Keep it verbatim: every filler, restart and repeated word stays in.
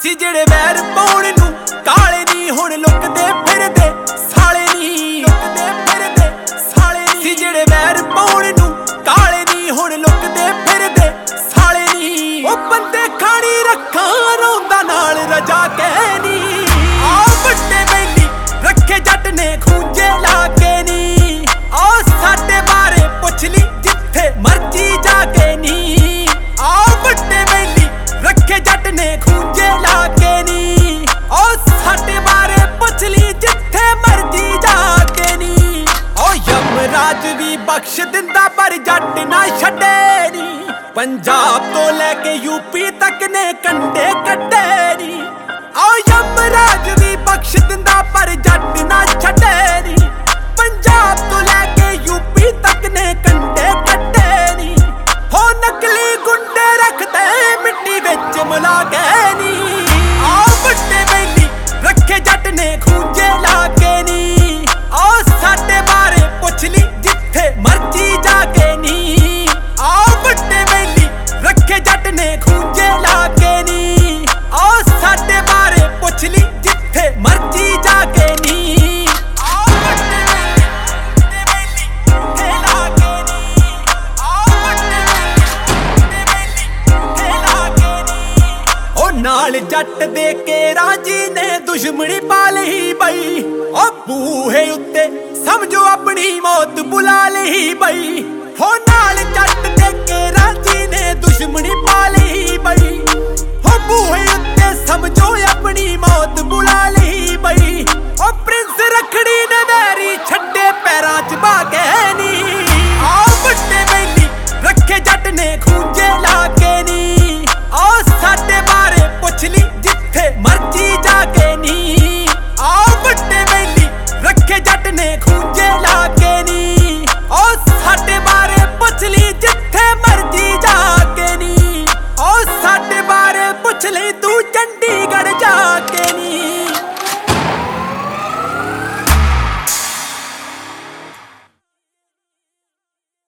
ਸੀ ਜਿਹੜੇ ਵੈਰ ਪਾਉਣ ਨੂੰ ਕਾਲੇ ਨੀ ਹੁਣ ਲੁਕਦੇ ਫਿਰਦੇ ਸਾਲੇ ਨੀ ਲੁਕਦੇ ਫਿਰਦੇ ਸਾਲੇ ਨੀ ਸੀ ਜਿਹੜੇ ਵੈਰ ਪਾਉਣ ਨੂੰ ਕਾਲੇ ਨੀ ਹੁਣ ਲੁਕਦੇ ਫਿਰਦੇ ਸਾਲੇ ਨੀ ਉਹ ਬੰਦੇ ਖਾਣੀ ਰੱਖਾਂ ਰੋਂਦਾ ਨਾਲ ਰਜਾ ਕੇ ਨੀ ਆ ਵੱਡੇ ਬੈਲੀ ਰੱਖੇ ਜੱਟ ਨੇ ਖੂੰਜੇ ਲਾ ਕੇ ਨੀ ਆ ਸਾਡੇ ਬਾਰੇ ਪੁੱਛ ਲਈ ਜਿੱਥੇ ਮਰਜੀ ਜਾ ਕੇ ਨੀ ਆ ਵੱਡੇ ਬੈਲੀ ਰੱਖੇ ਜੱਟ ਨੇ ਖੂੰਜੇ ਲਾ ਕੇ ਨੀ ਆ ਸਾਡੇ ਬਾਰੇ ਪੁੱਛ ਲਈ ਜਿੱਥੇ ਮਰਜੀ ਜਾ ਕੇ ਨੀ ਓ ਯਮਰਾਜ ਵੀ ਬਖਸ਼ ਦਿੰਦਾ ਪਰ ਜੱਟ ਨਾ ਛੱਡੇ ਨੀ ਪੰਜਾਬ ਤੋਂ ਲੈ ਕੇ ਯੂਪੀ ਤੱਕ ਨੇ ਕੰਡੇ ਕੱਢੇ ਨੀ ਓ ਯਮਰਾਜ ਵੀ ਬਖਸ਼ ਦਿੰਦਾ ਪਰ ਜੱਟ ਨਾ ਛੱਡੇ ਨੀ ਪੰਜਾਬ ਤੋਂ ਲੈ ਕੇ ਯੂਪੀ ਤੱਕ ਨੇ ਕੰਡੇ ਕੱਢੇ ਨੀ ਹੋ ਨਕਲੀ ਗੁੰਡੇ ਰੱਖਦੇ ਮਿੱਟੀ ਵਿੱਚ ਮਿਲਾ ਕੇ ਨੀ ਆ ਵੱਡੇ ਬੈਲੀ ਰੱਖੇ ਜੱਟ ਨੇ ਖੂੰਜੇ ਲਾ ਕੇ ਨੀ ਆ ਸਾਡੇ ਬਾਰੇ ਪੁੱਛ ਲਈ ਜਿੱਥੇ ਮਰਜੀ ਜਾ ਕੇ ਨੀ ਆ ਵੱਡੇ ਬੈਲੀ ਰੱਖੇ ਜੱਟ ਨੇ ਖੂੰਜੇ ਲਾ ਕੇ ਨੀ ਆ ਸਾਡੇ ਬਾਰੇ ਪੁੱਛ ਲਈ ਜਿੱਥੇ ਮਰਜੀ ਜਾ ਕੇ ਨੀ ਆ ਵੱਡੇ ਬੈਲੀ ਤੇ ਲਾ ਕੇ ਨੀ ਆ ਵੱਡੇ ਬੈਲੀ ਤੇ ਲਾ ਕੇ ਨੀ ਉਹ ਨਾਲ ਜੱਟ ਦੇ ਕੇ ਰਾਜੀ ਨੇ ਦੁਸ਼ਮਣੀ ਪਾ ਲਈ ਬਈ ਉਹ ਬੂਹੇ ਉੱਤੇ ਸਮਝੋ ਆਪਣੀ ਮੌਤ ਬੁਲਾ ਲਈ ਬਈ ਹੋ ਨਾਲ ਜੱਟ ਦੇ ਕੇ ਰਾਜੀ ਨੇ ਦੁਸ਼ਮਣੀ